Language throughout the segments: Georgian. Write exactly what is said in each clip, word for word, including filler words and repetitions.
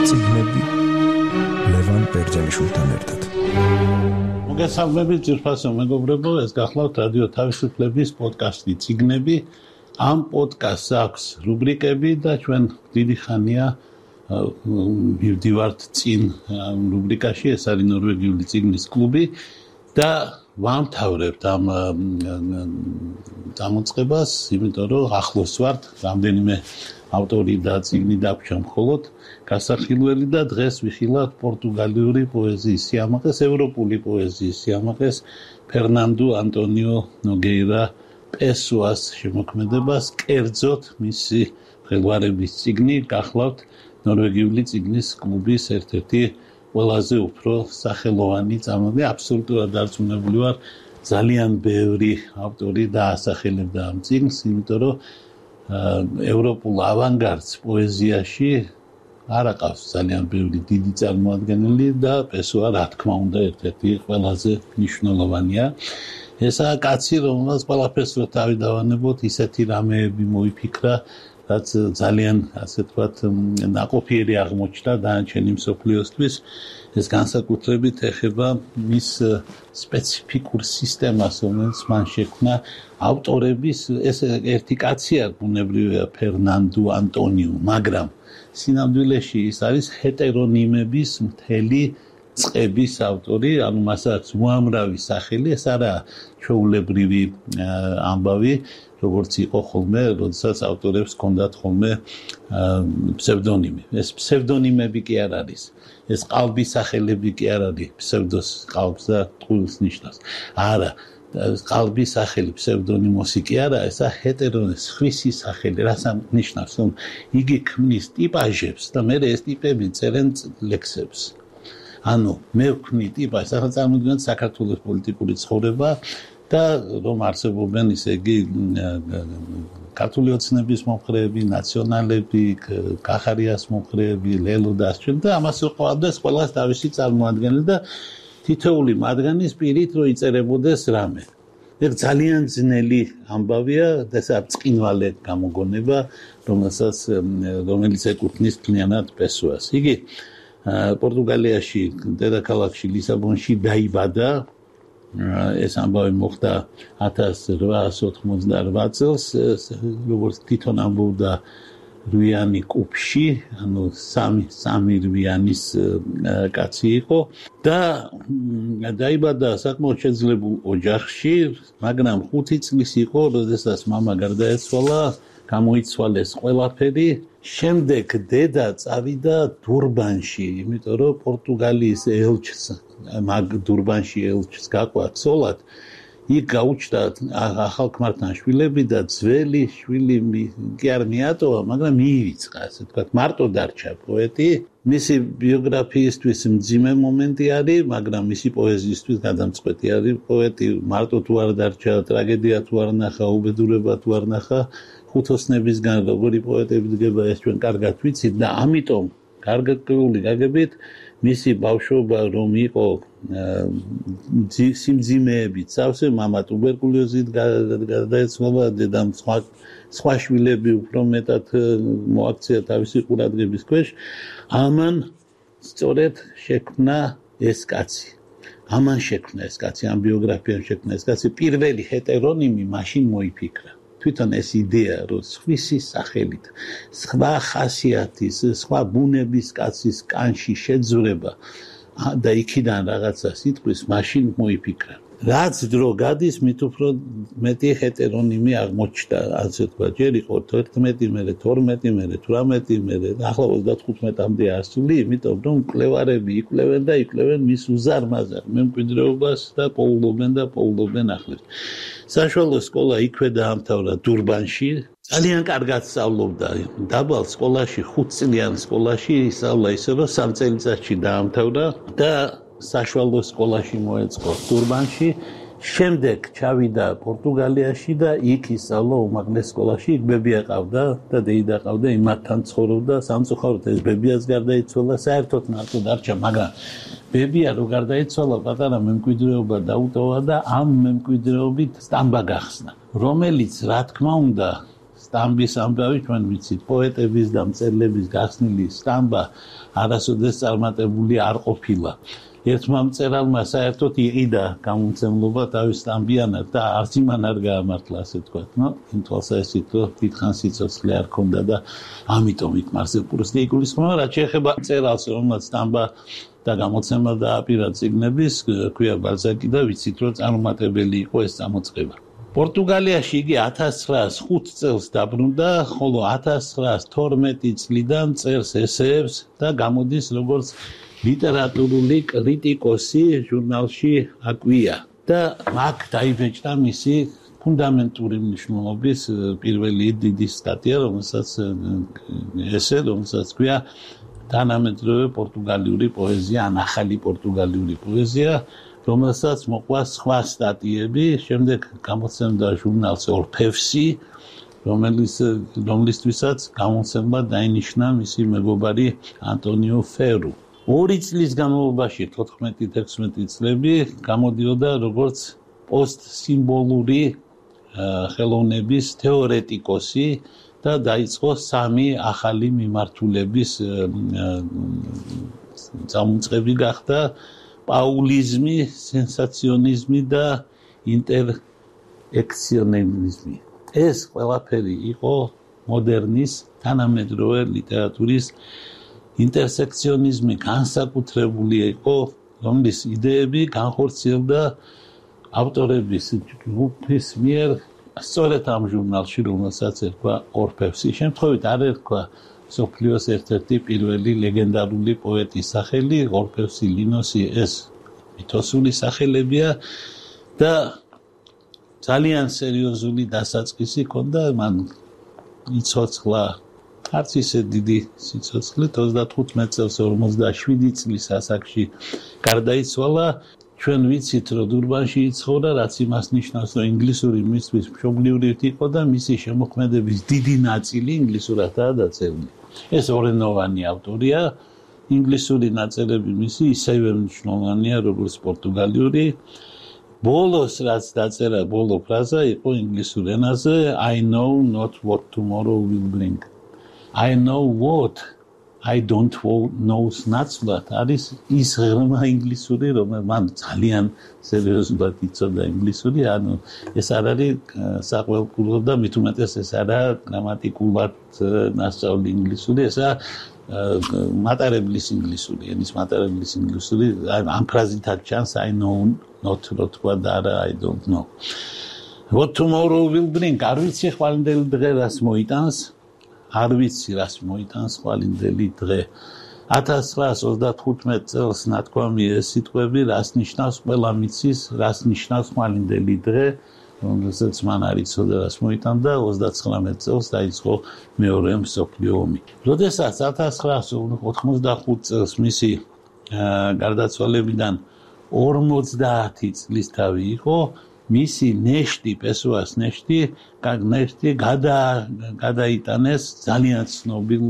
წიგნები ლევან ბერძენიშვილთან ერთად. მოგესალმებით ძვირფასო მეგობრებო, ეს გახლავთ რადიო თავისუფლების პოდკასტი წიგნები. ამ პოდკასტს აქვს რუბრიკები და ჩვენ დიდი ხანია ვივდივართ წინ რუბრიკაში, ეს არის ნორვეგიული წიგნის კლუბი და ვამთავრებთ ამ დამოწყებას, იმიტომ რომ ახლოს ვართ, რამდენიმე ავტორი და წიგნი დაგვჭირდა მხოლოდ გასახილველი და დღეს ვიხილავთ პორტუგალიური პოეზიის სიამაყეს, ევროპული პოეზიის სიამაყეს, ფერნანდუ ანტონიო ნოგეირა პესოას შემოქმედებას, კერძოდ მისი მღელვარების წიგნი გახლავთ ნორვეგიული წიგნის კლუბის ერთ-ერთი ყველაზე უფრო სახელოვანი წამოდი. აბსოლუტურად დარწმუნებული ვარ, ძალიან ბევრი ავტორი დაასახელებდა ამ წიგნს, იმიტომ რომ ევროპულ ავანგარდს პოეზიაში არ აყავს ძალიან ბევრი დიდი წარმოადგენელი და პესოა რა თქმა უნდა ერთ-ერთი ყველაზე მნიშვნელოვანია. ესაა კაცი, რომელსაც ყველაფერს რო თავი დავანებოთ, ისეთი რამეები მოიფიქრა, რაც ძალიან, ასე ვთქვათ, ნაყოფიერი აღმოჩნდა დანარჩენი მსოფლიოსთვის. ეს განსაკუთრებით ეხება მის სპეციფიკურ სისტემას, რომელიც მან შექმნა ავტორების, ეს ერთი კაცია, ბუნებრივია ფერნანდუ ანტონიუ, მაგრამ სინამდვილეში ის არის ჰეტერონიმების მთელი წყების ავტორი, ანუ მას აქვს უამრავი სახელი, ეს არა ჩვეულებრივი ამბავი, როგორც იყო ხოლმე, როდესაც ავტორებს ჰქონდათ ხოლმე ფსევდონიმი. ეს ფსევდონიმები კი არ არის. ეს ყალბის სახელები კი არ არის, ფსევდოს ყალბს და ტყუილს ნიშნავს. არა, ყალბის სახელი ფსევდონიმოსი კი არა, ესა ჰეტერონიმის ხვისი სახელი, რას ნიშნავს? რომ იგი ქმნის ტიპაჟებს და მე ეს ტიპები წერენ ლექსებს. ანუ მე ვქმნი ტიპაჟს, ახლა წარმოგიდგენთ საქართველოს პოლიტიკური ცხოვრება და რომ არსებობენ ისე იგი ქართული ოცნების მომხრეები, ნაციონალები, კახარიას მომხრეები, ლელო და ასწვენ და ამას უყვარდეს ყველას თავისი წარმოადგენელი და თითოეული მათგანის პირით რო იწერებოდეს რამე. ეს ძალიან ძნელი ამბავია და ეს წკინვალე გამოგონება, რომელსაც რომელიც ეკუთვნის მთლიანად პესოას. იგი პორტუგალიაში, დედაქალაქში ლისაბონში დაიბადა. ეს ამბავი მოხდა ათას რვაას ოთხმოცდაარბა წელს, როგორც თვითონ ამბობდა რვიანი კუბში, ანუ სამი სამი რვიანის კაცი იყო და დაიბადა საკმაოდ შეძლებულ ოჯახში, მაგრამ ხუთი წლის იყო, როდესაც მამა გარდაეცვალა, გამოიცვალეს ყველაფერი. შემდეგ დედა წავიდა დურბანში, იმიტომ რომ პორტუგალიის ელჩს, მაგ დურბანში ელჩს გაყვა ცოლად, იქ გაუჩნდა ახალქმართან შვილები და ძველი შვილი კი არ მიატოვა, მაგრამ მიივიწყა, ასე ვთქვათ, მარტო დარჩა პოეტი. მისი ბიოგრაფიისთვის მძიმე მომენტი არის, მაგრამ მისი პოეზიისთვის გადამწყვეტი არის. პოეტი მარტო თუ არ დარჩა, ტრაგედია თუ არ ნახა, უბედურება თუ არ ნახა, ხუთოსნებისგან როგორი პოეტები დგება, ეს ჩვენ კარგად ვიცით და ამიტომ გარკვეული გაგებით მისი ბავშვობა რომ იყო სიმძიმეებით სავსე, მამა ტუბერკულოზით გარდაეცვალა, დედამ სხვა სხვა შვილები უფრო მეტად მოაქცია თავისი ყურადღების ქვეშ. ამან სწორედ შექმნა ეს კაცი. ამან შექმნა ეს კაცი, ამ ბიოგრაფიამ შექმნა ეს კაცი. პირველი ჰეტერონიმი მაშინ მოიფიქრა. თვითონ ეს იდეა, რომ სხვისი სახელით, სხვა ხასიათის, სხვა ბუნების კაცის კანში შეძვრება და იქიდან რაღაცა სიტყვის, მაშინ მოიფიქრა. რაც დრო გადის, მით უფრო მეტი ჰეტერონიმი აღმოჩნდა, ასე ვთქვათ, ჯერ იყო თერთმეტი, მერე თორმეტი, მერე თვრამეტი, მერე ახლა ოცდათხუთმეტამდე ასული, იმიტომ რომ მკვლევარები იკვლევენ და იკვლევენ მის უზარმაზარ მემკვიდრეობას და პოულობენ და პოულობენ ახლებს. საშუალო სკოლა იქვე დაამთავრა დურბანში. ძალიან კარგად სწავლობდა დაბალ სკოლაში, ხუთწლიან სკოლაში ისწავლა ისე, რომ სამ წელიწადში დაამთავრა და საშუალო სკოლაში მოეწყო დურბანში. შემდეგ ჩავიდა პორტუგალიაში და იქ ისწავლა უმაღლეს სკოლაში. იქ ბები აყავდა და დეიდა აყავდა, იმათთან ცხოვრობდა. სამწუხაროდ ეს ბებიაც გარდაიცვალა, საერთოდ მარტო დარჩა, მაგრამ ბებია რო გარდაიცვალა, პატარა მემკვიდრეობა დაუტოვა და ამ მემკვიდრეობით სტამბა გახსნა, რომელიც რა თქმა უნდა სტამბის ამბავი ჩვენ ვიცით, პოეტების და მწერლების გახსნილი სტამბა არასოდეს წარმატებული არ ყოფილა. ერთმა მწერალმა საერთოდ იყიდა გამომცემლობა თავის სტამბიანად და არც იმან არ გაამართლა, ასე თქვათ. ნუ იმ თვალსაზრისით, რომ დიდხანს სიცოცხლე არ ჰქონდა და ამიტომ იქ მარსელპურს იგულისხმება, რაც შეეხება მწერალს, რომელსაც სტამბა და გამოცემა დააპირა წიგნების, ქვია ბალზაკი და ვიცით, რომ წარუმატებელი იყო ეს წამოწყება. პორტუგალიაში იგი ათას ცხრაას ხუთ წელს დაბრუნდა, ხოლო ათას ცხრაას თორმეტი წლიდან წერს ესეებს და გამოდის როგორც ლიტერატურული კრიტიკოსი ჟურნალში აკვია. და აქ დაიბეჭდა მისი ფუნდამენტური მნიშვნელობის პირველი დიდი სტატია, რომელსაც ესე, რომელსაც ქვია თანამედროვე პორტუგალიური პოეზია, ან ახალი პორტუგალიური პოეზია, რომელსაც მოყვა სხვა სტატიები, შემდეგ გამოცემდა ჟურნალს ორფევსი, რომელიც რომლისთვისაც გამოცემა დაინიშნა მისი მეგობარი ანტონიო ფერუ. ორი წლის განმავლობაში, თოთხმეტი თექვსმეტი წლები, გამოდიოდა როგორც პოსტსიმბოლური ხელოვნების თეორეტიკოსი და დაიწყო სამი ახალი მიმართულების წამოწყები გახდა პაულიზმი, სენსაციონიზმი და ინტერექციონიზმი. ეს ყველაფერი იყო მოდერნის თანამედროვე ლიტერატურის ინტერსექციონიზმი განსაკუთრებული იყო, რომლის იდეები განხორციელდა ავტორების ჯგუფის მიერ სწორედ ამ ჟურნალში, რომელსაც ერქვა ორფევსი. შემთხვევით არ ერქვა მსოფლიოს ერთ-ერთი პირველი ლეგენდარული პოეტის სახელი, ორფევსი, ლინოსი, ეს მითოსული სახელებია და ძალიან სერიოზული დასაწყისი ჰქონდა, მან იცოცხლა არც ისე დიდი სიცოცხლით, ოცდათხუთმეტ წელს ორმოცდაშვიდი წლის ასაკში გარდაიცვალა. ჩვენ ვიცით, რომ დურბანში იცხოვრა, რაც იმას ნიშნავს, რომ ინგლისური მისთვის მშობლიური იყო და მისი შემოქმედების დიდი ნაწილი ინგლისურადაა დაწერილი. ეს ორენოვანი ავტორია, ინგლისური ნაწერები მისი ისევე მნიშვნელოვანია, როგორც პორტუგალიური. ბოლოს რაც დაწერა, ბოლო ფრაზა იყო ინგლისურ ენაზე I know not what tomorrow will bring. I know what I don't know naclat არის ის ღრმა ინგლისური, რომელიც მან ძალიან სერიოზულად იცოდა ინგლისური, ანუ ეს არ არის საყველკულო და მით უმეტეს ეს არა გრამატიკულად ნასწავლი ინგლისური, ესა მატარებლის ინგლისური, ენის მატარებლის ინგლისური, ამ ფრაზითაც ჩანს I know not რო თქვა და არა I don't know. What tomorrow will bring. არ ვიცი ხვალინდელი დღე რას მოიტანს. არ ვიცი რას მოიტანს ხვალინდელი დღე. ათას ცხრაას ოცდათხუთმეტ წელს ნათქვამი ეს სიტყვები რას ნიშნავს, ყველა მიცის, რას ნიშნავს ხვალინდელი დღე, რომელსაც მან არ იცოდა რას მოიტანდა, ოცდაცხრამეტ წელს დაიწყო მეორე მსოფლიო ომი. როდესაც ათას ცხრაას ოთხმოცდახუთ წელს მისი გარდაცვალებიდან ორმოცდაათი წლის თავი იყო, მისი ნეშტი, პესოას ნეშტი, ნეშტი გადაიტანეს ძალიან ცნობილ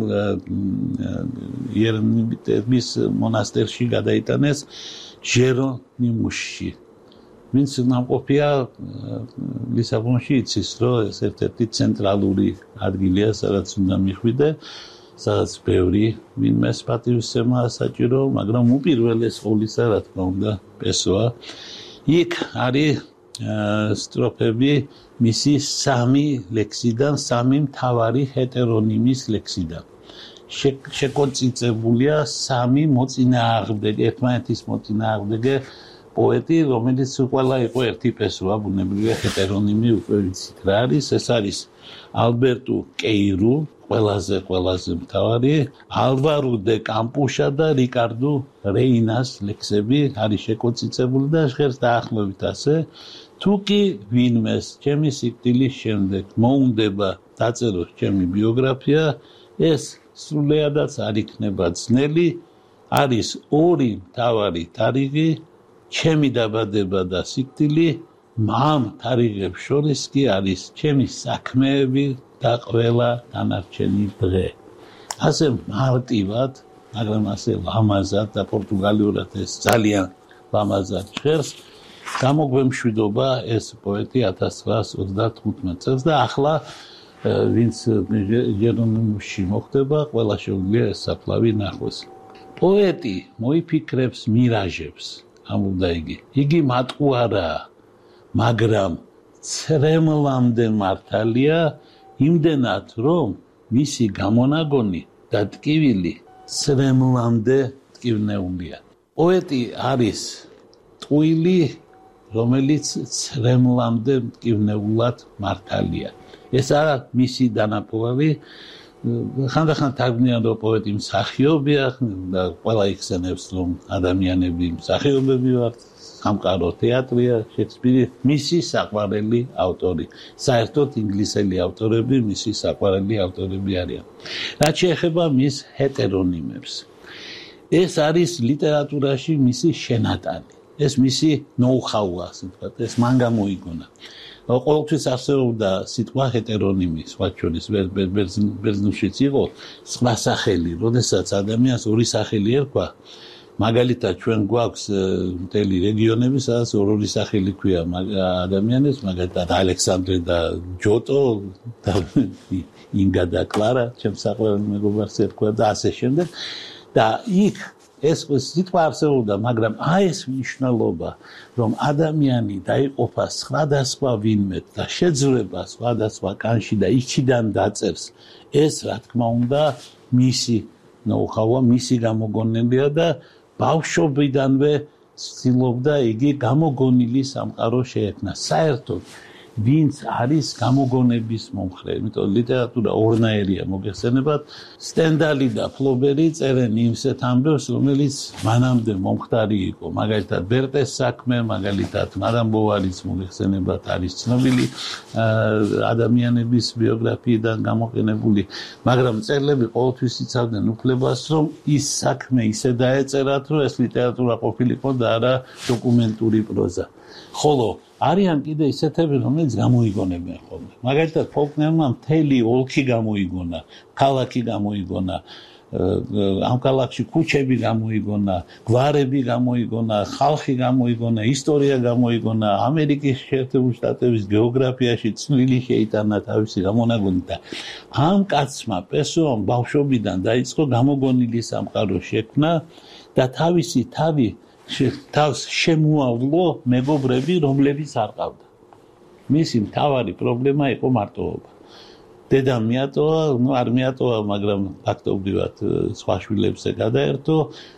იერონიმიტების მონასტერში გადაიტანეს ჟერონიმუსში. ვინც ნამყოფია ლისაბონში იცის, რომ ეს ერთ-ერთი ცენტრალური ადგილია, სადაც უნდა მიხვიდე, სადაც ბევრი ვინმეს პატივისცემაა საჭირო, მაგრამ უპირველეს ყოვლისა, რა თქმა უნდა, პესოა. იქ არის სტროფები მისი სამი ლექსიდან, სამი მთავარი ჰეტერონიმის ლექსიდან. შეკონციცებულია სამი მოწინააღმდეგე, ერთმანეთის მოწინააღმდეგე პოეტი, რომელიც ყველა იყო ერთი პესოა, ბუნებრივია ჰეტერონიმი უკვე ვიცით რა არის, ეს არის ალბერტუ კეირუ, ყველაზე ყველაზე მთავარი, ალვარო დე კამპუშა და რიკარდუ რეინას ლექსები არის შეკონციცებული და ჟღერს დაახლოებით ასე. თუ კი ვინმეს ჩემი სიკვდილის შემდეგ მოუნდება დაწეროს ჩემი ბიოგრაფია, ეს სრულიადაც არ იქნება ძნელი, არის ორი მთავარი თარიღი, ჩემი დაბადება და სიკვდილი, ამ თარიღებს შორის კი არის ჩემი საქმეები და ყველა დანარჩენი დღე. ასე მარტივად, მაგრამ ასე ლამაზად და პორტუგალიურად ეს ძალიან ლამაზად ჟღერს, გამოგვემშვიდობა ეს პოეტი ათას ცხრაას ოცდათხუთმეტ წელს და ახლა ვინც ჯერონიმუსში მოხდება, ყველა შეუძლია ეს საფლავი ნახოს. პოეტი მოიფიქრებს მირაჟებს, ამბობდა იგი. იგი მატყუარაა, მაგრამ ცრემლამდე მართალია, იმდენად, რომ მისი გამონაგონი და ტკივილი ცრემლამდე ტკივნეულია. პოეტი არის ტყუილი, რომელიც ცრემლამდე ტკივნეულად მართალია. ესაა მისი დანაკლავი. ხანდახან თარგმნიან, რომ პოეტი მსახიობია და ყველა იხსენებს, რომ ადამიანები მსახიობები ვართ, სამყარო თეატრია, შექსპირი მისი საყვარელი ავტორი. საერთოდ ინგლისელი ავტორები მისი საყვარელი ავტორები არიან. რაც შეეხება მის ჰეტერონიმებს. ეს არის ლიტერატურაში მისი შენატანი. ეს მისი ნოუ-ჰაუა, ასე ვთქვათ, ეს მან გამოიგონა. ყოველთვის არსებობდა სიტყვა ჰეტერონიმი, სხვა შორის ბერძნულშიც იყო სხვა სახელი, როდესაც ადამიანს ორი სახელი ერქვა. მაგალითად ჩვენ გვაქვს მთელი რეგიონები, სადაც ორი სახელი ქვია ადამიანებს, მაგალითად ალექსანდრე და ჯოტო და ინგა და კლარა, ჩემს საყვარელ მეგობარს ერქვა და ასე შემდეგ. და იქ ეს სიტყვა არსებობდა, მაგრამ აი ეს მნიშვნელობა, რომ ადამიანი დაიყოფა სხვადასხვა ვინმეთ და შეძრება სხვადასხვა კანში და იქიდან დაწერს, ეს რა თქმა უნდა მისი ნოუ-ჰაუა, მისი გამოგონილია და ბავშვობიდანვე ცდილობდა იგი გამოგონილი სამყარო შეექმნა. საერთოდ ვინც არის გამოგონების მომხრე, იმიტომ ლიტერატურა ორნაირია, მოგეხსენებათ, სტენდალი და ფლობერი წერენ იმსეთ ამბებს, რომელიც მანამდე მომხდარი იყო. მაგალითად, ბერტეს საქმე, მაგალითად, მადამ ბოვარის მოგეხსენებათ, არის ცნობილი ადამიანების ბიოგრაფიიდან გამოყენებული, მაგრამ მწერლები ყოველთვის იცავდნენ უფლებას, რომ ის საქმე ისე დაეწერათ, რომ ეს ლიტერატურა ყოფილიყო და არა დოკუმენტური პროზა. ხოლო არიან კიდე ისეთები, რომელიც გამოიგონებენ ხოლმე. მაგალითად, ფოლკნერმა მთელი ოლქი გამოიგონა, ქალაქი გამოიგონა, ამ ქალაქში ქუჩები გამოიგონა, გვარები გამოიგონა, ხალხი გამოიგონა, ისტორია გამოიგონა, ამერიკის შეერთებული შტატების გეოგრაფიაში წვლილი შეიტანა თავისი გამონაგონით და ამ კაცმა პესოამ ბავშვობიდან დაიწყო გამოგონილი სამყარო შექმნა და თავისი თავი თავს შემოავლო მეგობრები, რომლებიც არ ყავდა. მისი მთავარი პრობლემა იყო მარტოობა. დედა მიატოვა, ნუ არ მიატოვა, მაგრამ ფაქტობრივად სხვა შვილებზე გადაერთო,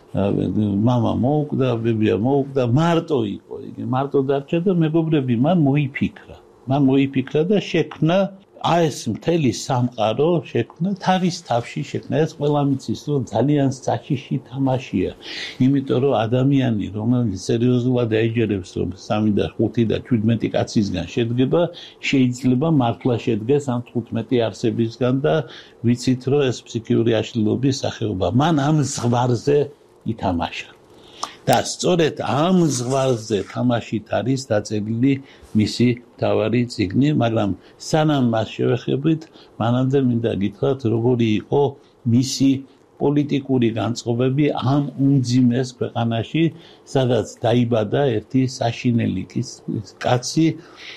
მამა მოუკვდა, ბებია მოუკვდა, მარტო იყო. იგი მარტო დარჩა და მეგობრები მან მოიფიქრა. მან მოიფიქრა და შექმნა აი ეს მთელი სამყარო შექმნა თავის თავში შექმნა. ეს ყველა მიცის, რომ ძალიან საჩიში თამაშია. იმიტომ რომ ადამიანი, რომელიც სერიოზულად დაიჯერებს, რომ სამი და ხუთი და შვიდმეტი კაცისგან შედგება, შეიძლება მართლა შედგეს ამ თხუთმეტი არსებისგან და ვიცით, რომ ეს ფსიქიური აშლილობის სახეობა. მან ამ ზღვარზე ითამაშა. და სწორედ ამ ზღვარზე თამაშით არის დაწერილი მისი მთავარი წიგნი, მაგრამ სანამ მას შევეხებით, მანამდე მინდა გითხრათ, როგორი იყო მისი პოლიტიკური განწყობები ამ უმძიმეს ქვეყანაში, სადაც დაიბადა ერთი საშინელი კაცი,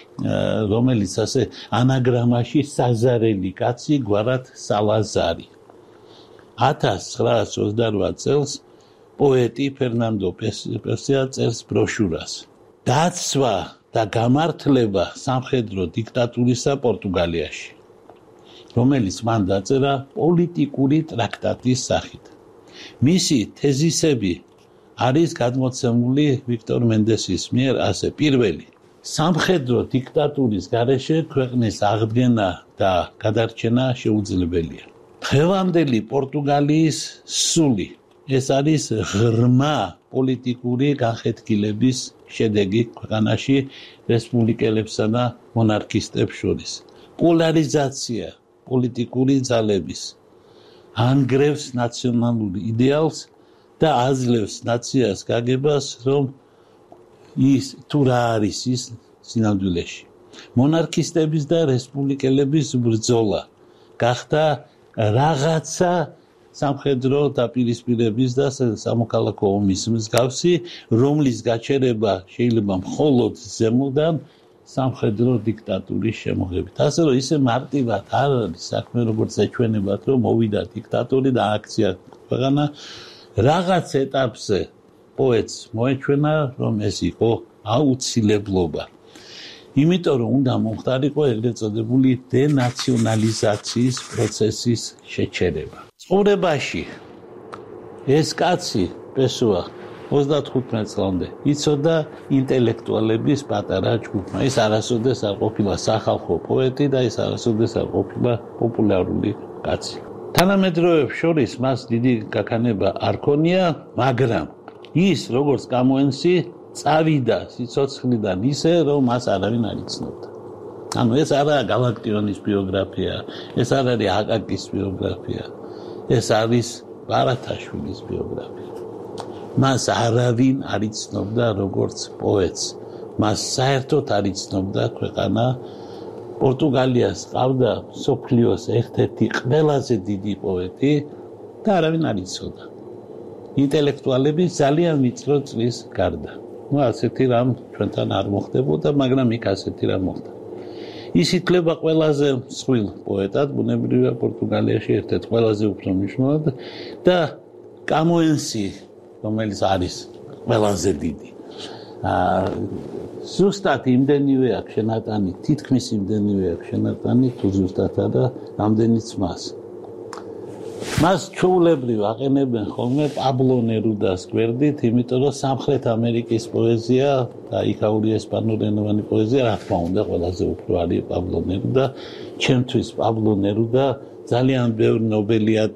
რომელიც ასე ანაგრამაში საზარელი კაცი, გვარად სალაზარი. ათას ცხრაას ოცდარვა წელს პოეტი ფერნანდო პესია წერს ბროშურას. დაცვა და გამართლება სამხედრო დიქტატურისა პორტუგალიაში, რომელიც მან დაწერა პოლიტიკური ტრაქტატის სახით. მისი თეზისები არის გადმოცემული ვიქტორ მენდესის მიერ ასე. პირველი, სამხედრო დიქტატურის გარეშე ქვეყნის აღდგენა და გადარჩენა შეუძლებელია. დღევანდელი პორტუგალიის სული ეს არის ღრმა პოლიტიკური განხეთქილების შედეგი ქვეყანაში რესპუბლიკელებსა და მონარქისტებს შორის. პოლარიზაცია პოლიტიკური ძალების ანგრევს ნაციონალური იდეალს და აძლევს ნაციას გაგებას, რომ ის თუ რა არის ის სინამდვილეში. მონარქისტების და რესპუბლიკელების ბრძოლა გახდა რაღაცა სამხედრო დაპირისპირების და სამოქალაქო ომის მსგავსი, რომლის გაჩერება შეიძლება მხოლოდ ზემოდან სამხედრო დიქტატურის შემოღებით. ასე რომ ისე მარტივად არ არის საქმე, როგორც ეჩვენებათ, რომ მოვიდა დიქტატორი და აქცია ქვეყანა. რაღაც ეტაპზე პოეტს მოეჩვენა, რომ ეს იყო აუცილებლობა. იმიტომ რომ უნდა მომხდარიყო ეგრეთ წოდებული დენაციონალიზაციის პროცესის შეჩერება. ცხოვრებაში ეს კაცი პესოა ოცდათხუთმეტ წლამდე იცოდა ინტელექტუალების პატარა ჯგუფმა. ის არასოდეს არ ყოფილა სახალხო პოეტი და ის არასოდეს არ ყოფილა პოპულარული კაცი. თანამედროვეებს შორის მას დიდი გაქანება არ ქონია, მაგრამ ის როგორც გამოენსი წავიდა სიცოცხლიდან ისე, რომ მას არავინ არ იცნობდა. ანუ ეს არაა გალაქტიონის ბიოგრაფია, ეს არ არის აკაკის ბიოგრაფია, ეს არის ბარათაშვილის ბიოგრაფია. მას არავინ არ იცნობდა როგორც პოეტს. მას საერთოდ არ იცნობდა ქვეყანა. პორტუგალიას ყავდა მსოფლიოს ერთ-ერთი ყველაზე დიდი პოეტი და არავინ არ იცოდა. ინტელექტუალების ძალიან ვიწრო წლის გარდა. ну ასეთი რამ ჩვენთან არ მოხდებოდა, მაგრამ იქ ასეთი რამ მოხდა. ის ითვლება ყველაზე მსხვილ პოეტად, ბუნებრივია პორტუგალიაში ერთ-ერთ ყველაზე უფრო მნიშვნელოვან და კამოენსი, რომელიც არის ყველაზე დიდი. აა ზუსტად იმდენივე აქვს შენატანი, თითქმის იმდენივე აქვს შენატანი, თუ ზუსტად არა, რამდენიც მას. მას ჩვეულებრივ აყენებენ ხოლმე პაბლო ნერუდას გვერდით, იმიტომ რომ სამხრეთ ამერიკის პოეზია და იქაური ესპანურენოვანი პოეზია, რა თქმა უნდა, ყველაზე უფრო არის პაბლო ნერუდა. ჩემთვის პაბლო ნერუდა ძალიან ბევრ ნობელიად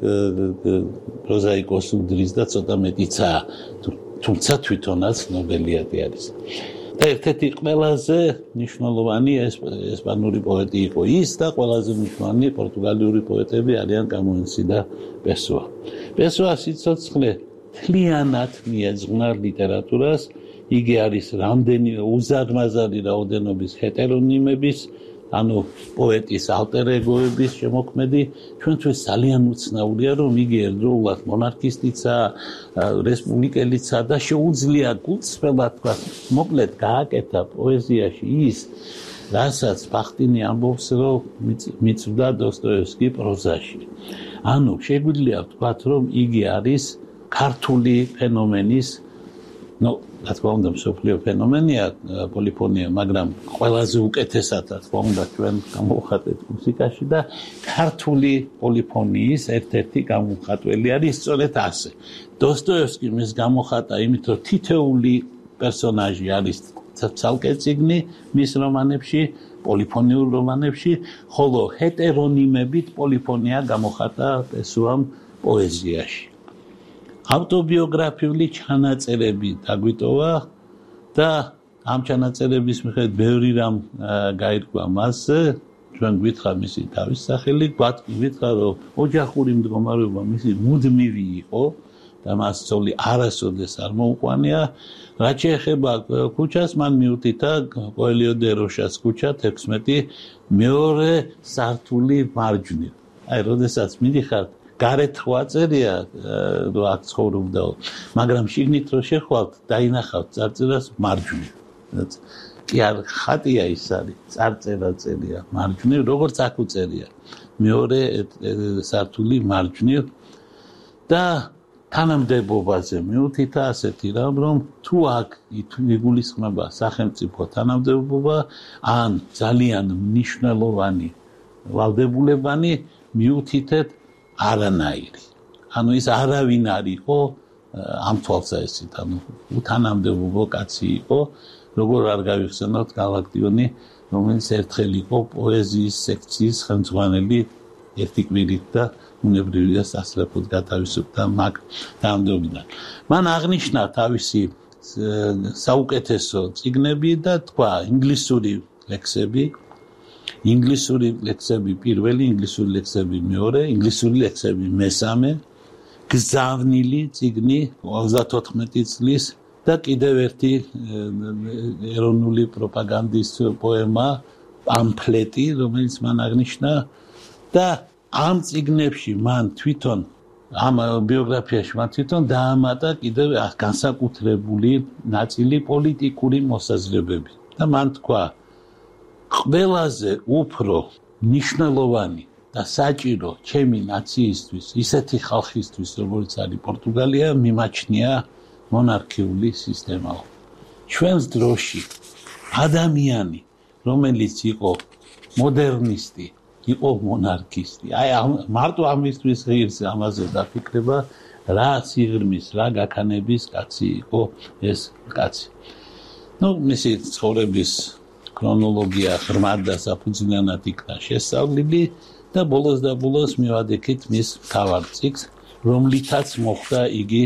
პროზაიკოს უდრის და ცოტა მეტიცაა, თუმცა თვითონაც ნობელიადი არის. და ერთ-ერთი ყველაზე მნიშვნელოვანი ესპანური პოეტი იყო ის და ყველაზე მნიშვნელოვანი პორტუგალიური პოეტები არიან კამოენსი და პესოა. პესოა სიცოცხლე მთლიანად მიეძღვნა ლიტერატურას. იგი არის რამდენიმე უზარმაზარი რაოდენობის ჰეტერონიმების, ანუ პოეტის ალტერ-ეგოების შემოქმედი. ჩვენთვის ძალიან უცნაურია, რომ იგი ერთდროულად მონარქისტიცაა, რესპუბლიკელიცაა და შეუძლია გულწრფელად თქვა, მოკლედ გააკეთა პოეზიაში ის, რასაც ბახტინი ამბობს, რომ მიწვდა დოსტოევსკი პროზაში. ანუ შეგვიძლია ვთქვათ, რომ იგი არის ქართული ფენომენის, ну, რა თქმა უნდა, მსოფლიო ფენომენია პოლიფონია, მაგრამ ყველაზე უკეთესად რა თქმა უნდა ჩვენ გამოვხატეთ მუსიკაში და ქართული პოლიფონიის ერთ-ერთი გამომხატველი არის სწორედ ასე. დოსტოევსკი მის გამოხატა იმით, რომ თითოეული პერსონაჟი არის ცალკე წიგნი მის რომანებში, პოლიფონიურ რომანებში, ხოლო ჰეტერონიმებით პოლიფონია გამოხატა პესოამ პოეზიაში. ავტობიოგრაფიული ჩანაწერები დაგვიტოვა და ამ ჩანაწერების მიხედვით ბევრი რამ გაირკვა მასზე. ჩვენ გვითხრა მისი თავის სახელი, გვითხრა, რომ ოჯახური მდგომარეობა მისი მუდმივი იყო და მას ცოლი არასოდეს არ მოუყვანია. რაც შეეხება ქუჩას, მან მიუთითა კოელიო დე როშას ქუჩა თექვსმეტი მეორე სართული მარჯვნივ. აი, როდესაც მიდიხართ გარეთ ხო აწერია, რომ აქ ცხოვრობდაო, მაგრამ შიგნით რო შეხვალთ, დაინახავთ წარწერას მარჯვნივ. კი არ ხატია ის არის, წარწერა წერია მარჯვნივ, როგორც აქ უწერია. მეორე სართული მარჯვნივ და თანამდებობაზე მიუთითა ასეთი რამ, რომ თუ აქ იგულისხმება სახელმწიფო თანამდებობა, ან ძალიან მნიშვნელოვანი ვალდებულებანი, მიუთითეთ არანაირი. ანუ ის არავინ არ იყო ამ თვალსაზრისით, ანუ თანამდებობო კაცი იყო, როგორ არ გავიხსენოთ გალაქტიონი, რომელიც ერთხელ იყო პოეზიის სექციის ხელმძღვანელი ერთი კვირით და უნებრივია სასწრაფოდ გათავისუფლდა მაგ თანამდებობიდან. მან აღნიშნა თავისი საუკეთესო წიგნები და თქვა ინგლისური ლექსები, ინგლისური ლექსები პირველი, ინგლისური ლექსები მეორე, ინგლისური ლექსები მესამე, გზავნილი წიგნი ოცდათოთხმეტი წლის და კიდევ ერთი ეროვნული პროპაგანდის პოემა, პამფლეტი, რომელიც მან აღნიშნა და ამ წიგნებში მან თვითონ ამ ბიოგრაფიაში მან თვითონ დაამატა კიდევ განსაკუთრებული ნაწილი პოლიტიკური მოსაზრებები და მან თქვა ყველაზე უფრო ნიშნულოვანი და საჭირო ჩემი ნაციისთვის, ისეთი ხალხისთვის, როგორც არის პორტუგალია, მიმაჩნია მონარქიული სისტემა. ჩვენს დროში ადამიანი, რომელიც იყო მოდერნისტი, იყო მონარქისტი. აი მარტო ამისთვის ღირს ამაზე დაფიქრება, რა სიღრმის, რა გაქანების კაცი იყო ეს კაცი. ნუ მისი ცხოვრების ქრონოლოგია ღრმად და საფუძვლიანად იქნა შესწავლილი და ბოლოს და ბოლოს მივადექით მის მთავარ წიგნს, რომლითაც მოხდა იგი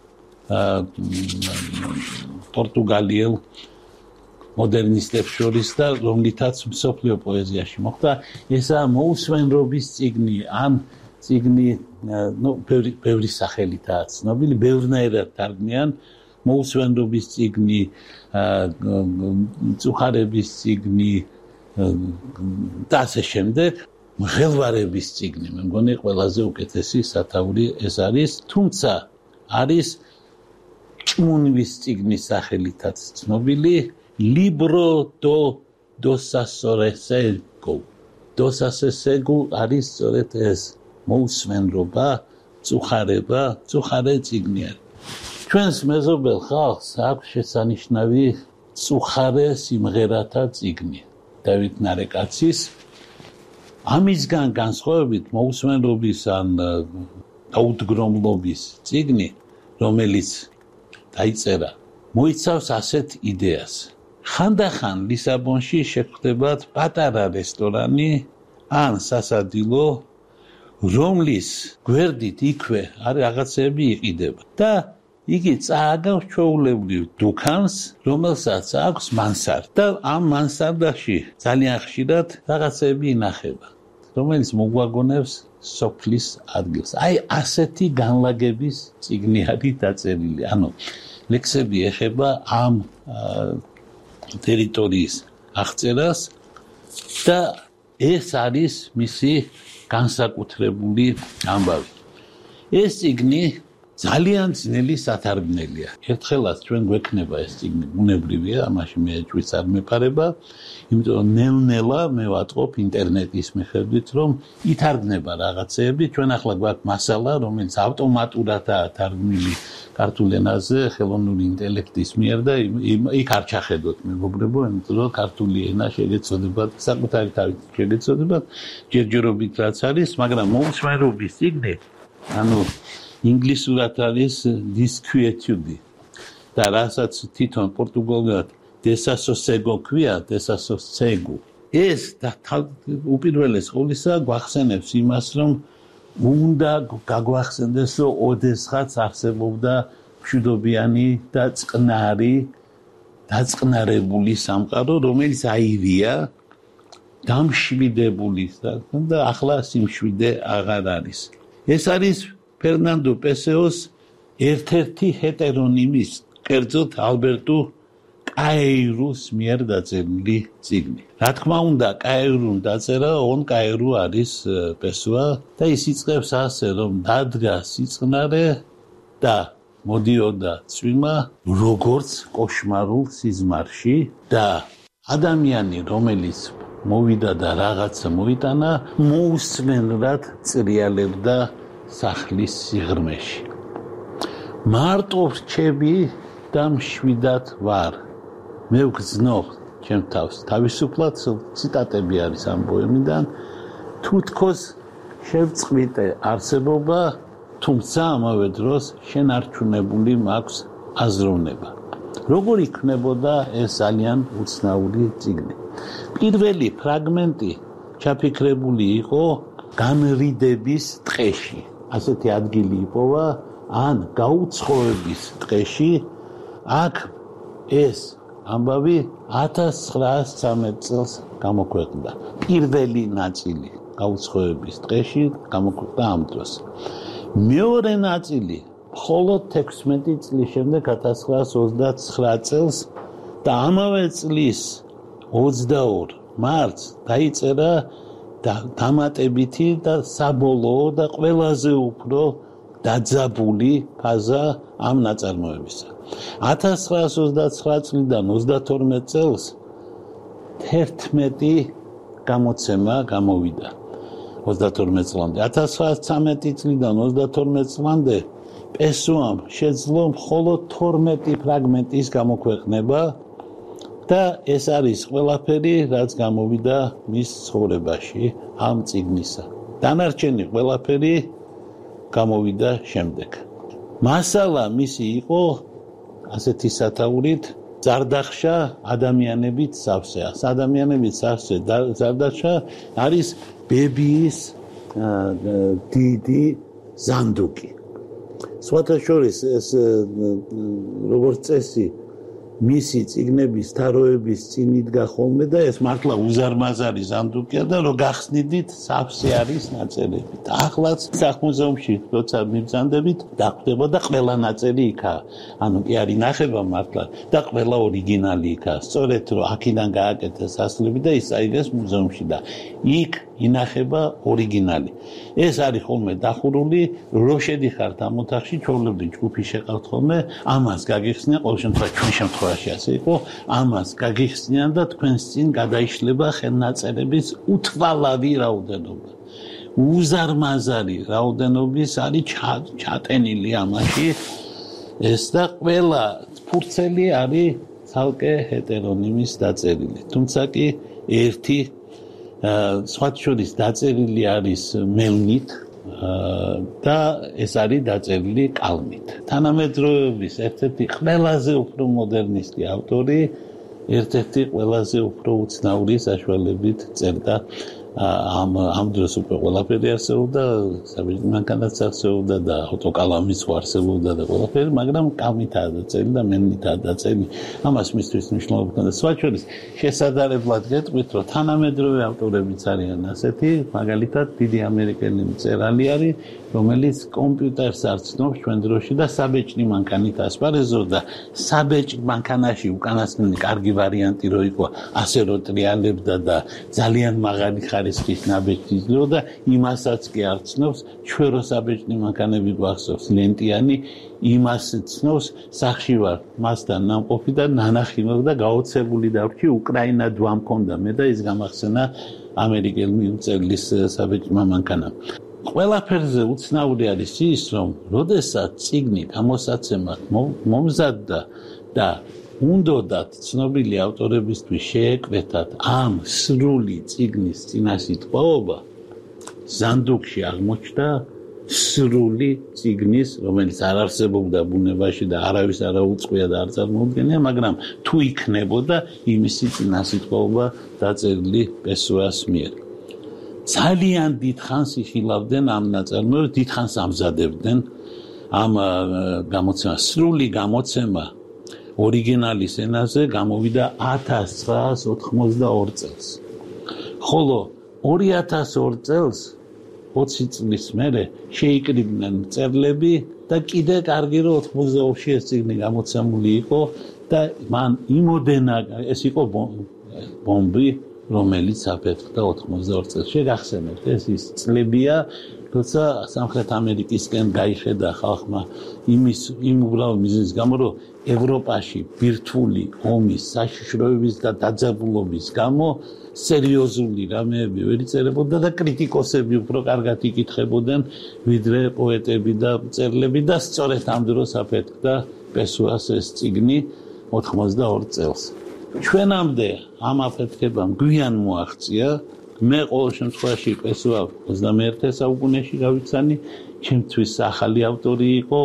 პორტუგალიელ მოდერნისტებს შორის და რომლითაც მსოფლიო პოეზიაში მოხდა. ესაა მოუსვენრობის წიგნი, ან წიგნი, ნუ ბევრი ბევრი სახელითაა ცნობილი, ბევრნაირად თარგმნიან, მოუსვენრობის წიგნი, მწუხარების წიგნი და ასე შემდეგ. მღელვარების წიგნი, მე მგონი ყველაზე უკეთესი სათაური ეს არის, თუმცა არის ჭმუნვის წიგნის სახელითაც ცნობილი Libro do Dosassoresego. Dosassoresego არის სწორედ ეს მოუსვენრობა, მწუხარება, მწუხარე წიგნი არის. ჩვენს მეზობელ ხალხს აქვს შესანიშნავი მწუხარე სიმღერათა წიგნი დავით ნარეკაცის. ამისგან განსხვავებით მოუსვენრობის ან დაუდგრომლობის წიგნი, რომელიც დაიწერა, მოიცავს ასეთ იდეას. ხანდახან ლისაბონში შეხვდებათ პატარა რესტორანი ან სასადილო, რომლის გვერდით იქვე არის რაღაცები იყიდება და იგი წააგავს ჩვეულებრივ დუქანს, რომელსაც აქვს მანსარდა და ამ მანსარდაში ძალიან ხშირად რაღაცები ინახება, რომელიც მოგვაგონებს სოფლის ადგილს. აი ასეთი განლაგების წიგნი არის დაწერილი. ანუ ლექსები ეხება ამ ტერიტორიის აღწერას და ეს არის მისი განსაკუთრებული ამბავი. ეს წიგნი ძალიან ძნელი სათარგმნელია. ერთხელაც ჩვენ გვექნება ეს წიგნი, ბუნებრივია, ამაში მე ჭვიც არ მეპარება, იმიტომ რომ ნელ-ნელა მე ვატყობ ინტერნეტის მიხედვით, რომ ითარგმნება რაღაცეები, ჩვენ ახლა გვაქვს მასალა, რომელიც ავტომატურადაა თარგმნილი ქართულ ენაზე ხელოვნური ინტელექტის მიერ და იქ არ ჩახედოთ მეგობრებო, იმიტომ რომ ქართული ენა შეგეცოდებათ, საკუთარი თავით შეგეცოდებათ, ჯერჯერობით რაც არის, მაგრამ მოუსვენრობის წიგნი, ანუ ინგლისურად არის disquietude და რასაც თვითონ პორტუგალურად desassossego ქვია, desassossego. ეს და უპირველეს ყოვლისა გვახსენებს იმას, რომ უნდა გაგვახსენდეს, რომ ოდესღაც არსებობდა მშვიდობიანი და წყნარი დაწყნარებული სამყარო, რომელიც აირია დამშვიდებული და ახლა სიმშვიდე აღარ არის. ეს არის ფერნანდო პესეოს ერთ-ერთი ჰეტერონიმის, კერძოდ ალბერტო კაერუს მიერ დაწერილი წიგნი. რა თქმა უნდა, კაერუნ დაწერა, ონ კაერუ არის პესოა და ის იწყებს ასე, რომ დადგა სიწყნარე და მოდიოდა წვიმა, როგორც კოშმარულ სიზმარში და ადამიანი, რომელიც მოვიდა და რაღაცა მოიტანა, მოუსმენრად წრიალებდა სახლის სიღრმეში. მარტო რჩები და მშვიდად ვარ. მე ვგრძნო ჩემ თავს. თავისუფლად ციტატები არის ამ პოემიდან. თუ თქოს შევწყვიტე არსებობა, თუმცა ამავე დროს შენარჩუნებული მაქვს აზროვნება. როგორ იქნებოდა ეს ძალიან უცნაური წიგნი. პირველი ფრაგმენტი ჩაფიქრებული იყო განრიდების ტყეში. ასეთი ადგილი იპოვა ან გაუცხოების ტყეში. აქ ეს ამბავი ათას ცხრაას ცამეტ წელს გამოქვეყნდა. პირველი ნაწილი გაუცხოების ტყეში გამოქვეყნდა ამ დროს. მეორე ნაწილი მხოლოდ თექვსმეტი წლის შემდეგ ათას ცხრაას ოცდაცხრა წელს და ამავე წლის ოცდაორ მარტს დაიწერა დამატებითი და საბოლოო და ყველაზე უფრო დაძაბული ფაზა ამ ნაწარმოებისა. ათას ცხრაას ოცდაცხრა წლიდან ოცდათორმეტ წელს თერთმეტი გამოცემა გამოვიდა ოცდათორმეტ წლამდე. ათას ცხრაასი ცამეტი წლიდან ოცდათორმეტ წლამდე პესოამ შეძლო მხოლოდ თორმეტი ფრაგმენტის გამოქვეყნება და ეს არის ყველაფერი, რაც გამოვიდა მის ცხოვრებაში ამ წიგნისა. დანარჩენი ყველაფერი გამოვიდა შემდეგ. მასალა მისი იყო ასეთი სათაურით ზარდახშა ადამიანებით სავსე. ადამიანებით სავსე ზარდახშა არის ბებიის დიდი ზანდუკი. სხვათა შორის ეს როგორც წესი მისი წიგნების თაროების წინ იდგა ხოლმე და ეს მართლა უზარმაზარი ზანდუკია და რო გახსნიდით სავსე არის ნაწერები. და ახლაც სახმუზეუმში როცა მიბრძანდებით დახვდებოდა ყველა ნაწერი იქაა. ანუ კი არ ინახება მართლა და ყველა ორიგინალი იქაა. სწორედ რომ აქედან გააკეთეს ასლები და ის აიგეს მუზეუმში და იქ ინახება ორიგინალი. ეს არის ხოლმე დახურული, რო შედიხართ ამ ოთახში, ჩვეულებრივ ჯგუფი შეყავთ ხოლმე, ამას გაგიხსნიან, ყოველ შემთხვევაში ჩვენ შემთხვევაში ასე იყო, ამას გაგიხსნიან და თქვენს წინ გადაიშლება ხელნაწერების უთვალავი რაოდენობა. უზარმაზარი რაოდენობის არის ჩატენილი ამაში ეს და ყველა ფურცელი არის ცალკე ჰეტერონიმის დაწერილი. თუმცა კი ერთი სხვათა შორის დაწერილი არის მელნით და ეს არის დაწერილი კალმით. თანამედროვეობის ერთ-ერთი ყველაზე უფრო მოდერნისტი ავტორი, ერთ-ერთი ყველაზე უფრო უცნაური საშუალებით წერდა ამ ამ დროს უკვე ყველაფერი არსებობდა, საბეჭდი მანქანაც არსებობდა და ავტოკალამიც არსებობდა და ყველაფერი, მაგრამ კალმითაა დაწერილი და მელნითაა დაწერილი. ამას მისთვის მნიშვნელობა ჰქონდა. სხვათა შორის შესაძლებლად გეტყვით, რომ თანამედროვე ავტორებიც არიან ასეთი, მაგალითად დიდი ამერიკელი მწერალი არის, რომელიც კომპიუტერს არ ცნობს ჩვენ დროში და საბეჭდი მანქანით ასპარეზობდა. საბეჭდ მანქანაში უკანასკნელი კარგი ვარიანტი რო იყო, ასე რო ტრიალებდა და ძალიან მაღალი ხარისხის ნაბეჭდი იძლეოდა, იმასაც კი არ ცნობს, ჩვენ რო საბეჭდი მანქანები გვახსოვს ლენტიანი, იმას ცნობს, სახში ვარ, მასთან ნამყოფი და ნანახი მოგდა გაოცებული დავრჩი, უკრაინა დვა მქონდა მე და ის გამახსენა ამერიკელ მწერლის საბეჭდმა მანქანამ. ყველაფერზე უცნაური არის ის, რომ როდესაც წიგნი გამოსაცემად მომზადდა და უნდოდათ ცნობილი ავტორებისთვის შეეკვეთათ ამ სრული წიგნის წინასიტყვაობა, ზანდუკში აღმოჩნდა სრული წიგნის, რომელიც არ არსებობდა ბუნებაში და არავის არ აუწყია და არ წარმოუდგენია, მაგრამ თუ იქნებოდა იმისი წინასიტყვაობა დაწერილი პესოას მიერ. ძალიან დიდხანს იხილავდნენ ამ ნაწარმოებს, დიდხანს ამზადებდნენ ამ გამოცემას. სრული გამოცემა ორიგინალის ენაზე გამოვიდა ათას ცხრაას ოთხმოცდაორ წელს. ხოლო ორი ათას ორი წელს ოცი წლის მერე შეიკრიბნენ მწერლები და კიდე კარგი რომ ოთხმოცდაორში ეს წიგნი გამოცემული იყო და მან იმოდენა ეს იყო ბომბი, რომელიც აფეთქდა ოთხმოცდაორ წელს. შეგახსენებთ, ეს ის წლებია, როცა სამხრეთ ამერიკისკენ გაიხედა ხალხმა იმის იმ უბრალოდ მიზნის გამო, რომ ევროპაში ბირთვული ომის, საშიშროების და დაძაბულობის გამო სერიოზული რამეები ვერ იწერებოდა და კრიტიკოსები უფრო კარგად იკითხებოდნენ, ვიდრე პოეტები და მწერლები და სწორედ ამ დროს აფეთქდა პესოას ეს წიგნი ოთხმოცდაორ წელს. ჩვენამდე ამ აფეთქებამ გვიან მოაღწია, მე ყოველ შემთხვევაში პესოა ოცდამეერთე საუკუნეში გავიცანი, ჩემთვის ახალი ავტორი იყო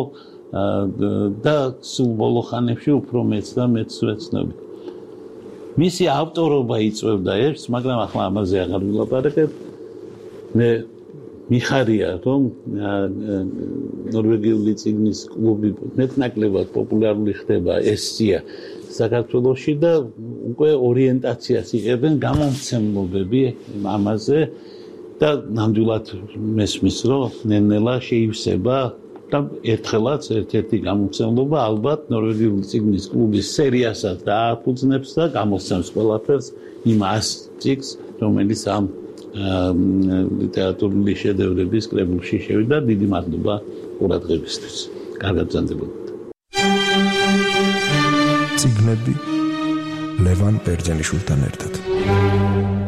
და სულ ბოლო ხანებში უფრო მეც და მეც ვეცნობი. მისი ავტორობა იწვევდა ერთს, მაგრამ ახლა ამაზე აღარ ვილაპარაკებ. მე მიხარია, რომ ნორვეგიული წიგნის კლუბი მეტნაკლებად პოპულარული ხდება ესია საქართველოში და უკვე ორიენტაციას იღებენ გამომცემლობები ამაზე და ნამდვილად მესმის, რომ ნელ-ნელა შეივსება და ერთხელაც ერთ-ერთი გამომცემლობა ალბათ ნორვეგიული წიგნის კლუბის სერიასაც დააფუძნებს და გამოსცემს ყველაფერს იმ ას წიგნს, რომელიც ამ ლიტერატურული შედევრების კრებულში შევიდა. დიდი მადლობა ლევან ბერძენიშვილთან ერთად.